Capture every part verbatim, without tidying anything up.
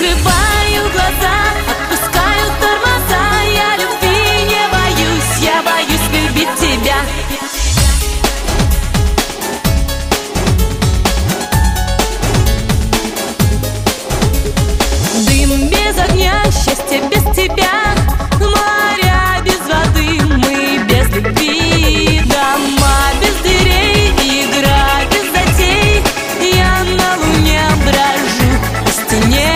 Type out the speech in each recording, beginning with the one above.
Закрываю глаза, отпускаю тормоза. Я любви не боюсь, я боюсь любить тебя. Дым без огня, счастье без тебя, моря без воды, мы без любви, дома без дверей, игра без затей. Я на луне брожу по стене.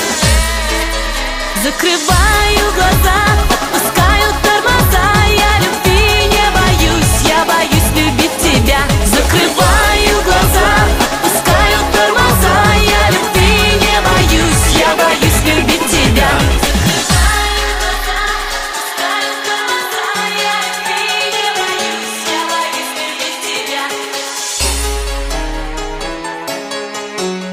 Закрываю глаза, отпускаю тормоза. Я любви не боюсь, я боюсь любить тебя. Закрываю глаза, отпускаю тормоза. Я любви не боюсь, я боюсь любить тебя. Закрываю глаза, отпускаю тормоза. Я любви не боюсь, я боюсь любить тебя.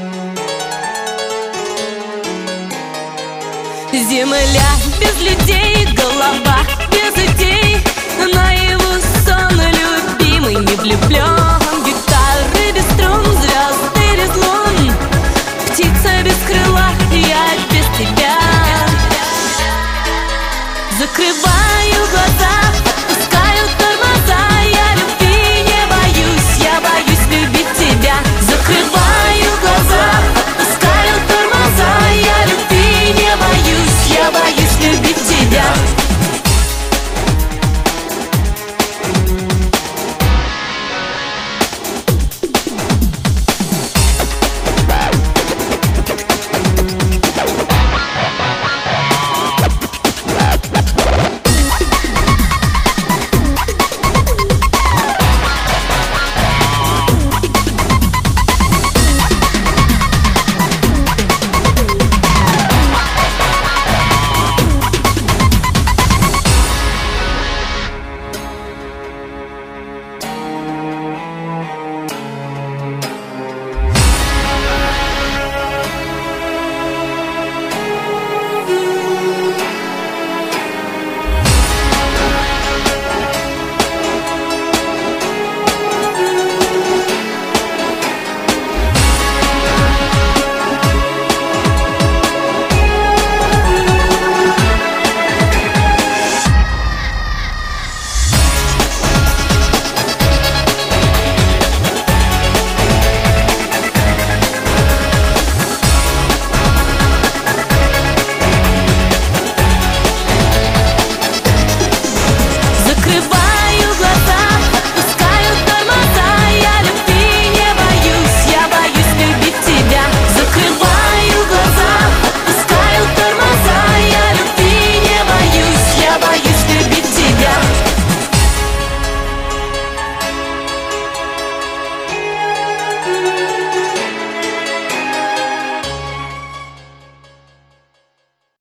Земля без людей,